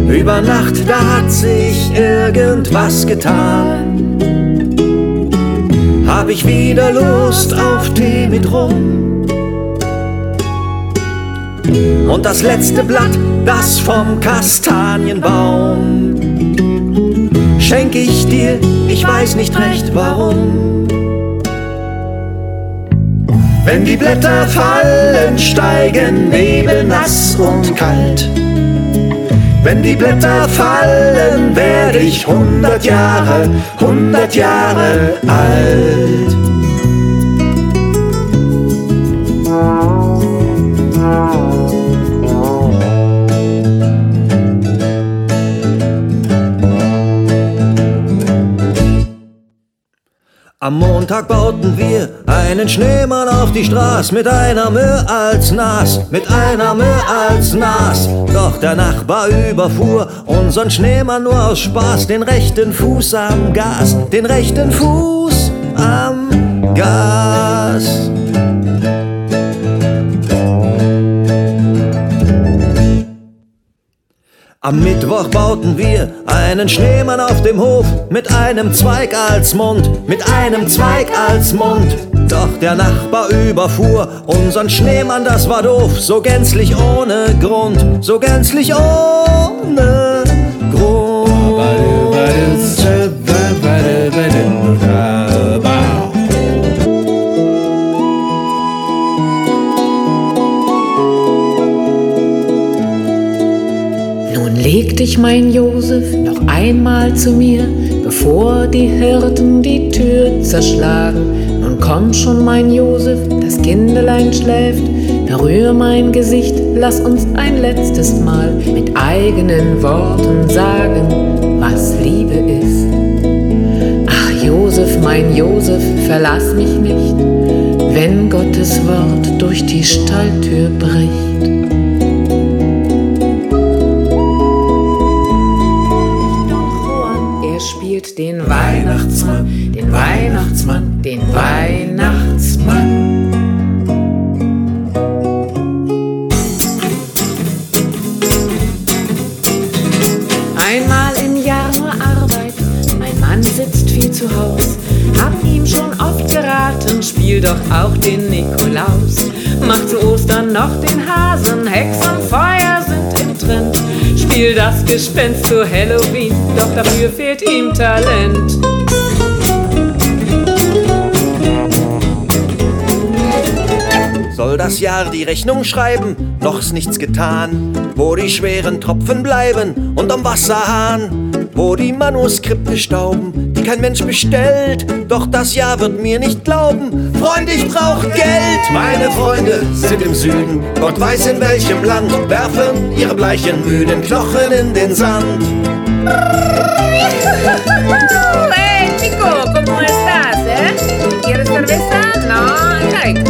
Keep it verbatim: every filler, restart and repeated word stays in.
Über Nacht, da hat sich irgendwas getan. Hab ich wieder Lust auf Tee mit Rum. Und das letzte Blatt, das vom Kastanienbaum, schenk ich dir, ich weiß nicht recht warum. Wenn die Blätter fallen, steigen Nebel nass und kalt. Wenn die Blätter fallen, werde ich hundert Jahre, hundert Jahre alt. Am Montag bauten wir einen Schneemann auf die Straße mit einer Mühe als Nas, mit einer Mühe als Nas. Doch der Nachbar überfuhr unseren Schneemann nur aus Spaß, den rechten Fuß am Gas, den rechten Fuß am Gas. Am Mittwoch bauten wir einen Schneemann auf dem Hof mit einem Zweig als Mund, mit einem Zweig als Mund. Doch der Nachbar überfuhr unseren Schneemann, das war doof, so gänzlich ohne Grund, so gänzlich ohne Grund. Leg dich, mein Josef, noch einmal zu mir, bevor die Hirten die Tür zerschlagen. Nun komm schon, mein Josef, das Kindelein schläft, berühr mein Gesicht, lass uns ein letztes Mal mit eigenen Worten sagen, was Liebe ist. Ach Josef, mein Josef, verlass mich nicht, wenn Gottes Wort durch die Stalltür bricht. Den Weihnachtsmann, den Weihnachtsmann, den Weihnachtsmann. Einmal im Jahr nur Arbeit, mein Mann sitzt viel zu Haus. Hab ihm schon oft geraten, spiel doch auch den Nikolaus. Mach zu Ostern noch den Hasen, Hexenfeuer sind im Trend. Spiel das Gespenst zu Halloween, doch dafür fehlt ihm Talent. Soll das Jahr die Rechnung schreiben? Noch ist nichts getan. Wo die schweren Tropfen bleiben und am Wasserhahn, wo die Manuskripte stauben, die kein Mensch bestellt. Doch das Jahr wird mir nicht glauben. Freund, ich brauch Geld. Meine Freunde sind im Süden, Gott weiß in welchem Land, werfen ihre bleichen, müden Knochen in den Sand. Hey, Chico, ¿cómo estás, eh? ¿Quieres cerveza? No, like.